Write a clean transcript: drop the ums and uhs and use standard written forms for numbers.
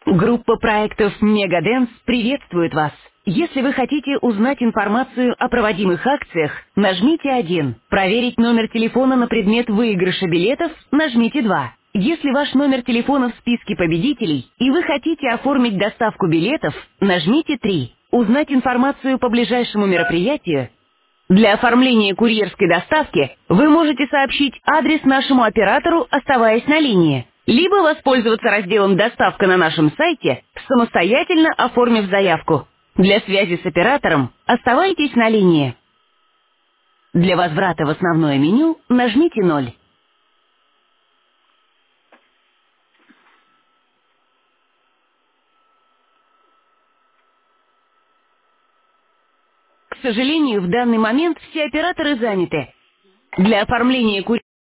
Группа проектов «Мегаденс» приветствует вас. Если вы хотите узнать информацию о проводимых акциях, нажмите 1. Проверить номер телефона на предмет выигрыша билетов, нажмите 2. Если ваш номер телефона в списке победителей и вы хотите оформить доставку билетов, нажмите 3. Узнать информацию по ближайшему мероприятию. Для оформления курьерской доставки вы можете сообщить адрес нашему оператору, оставаясь на линии, либо воспользоваться разделом «Доставка» на нашем сайте, самостоятельно оформив заявку. Для связи с оператором оставайтесь на линии. Для возврата в основное меню нажмите 0. К сожалению, в данный момент все операторы заняты. Для оформления курьерской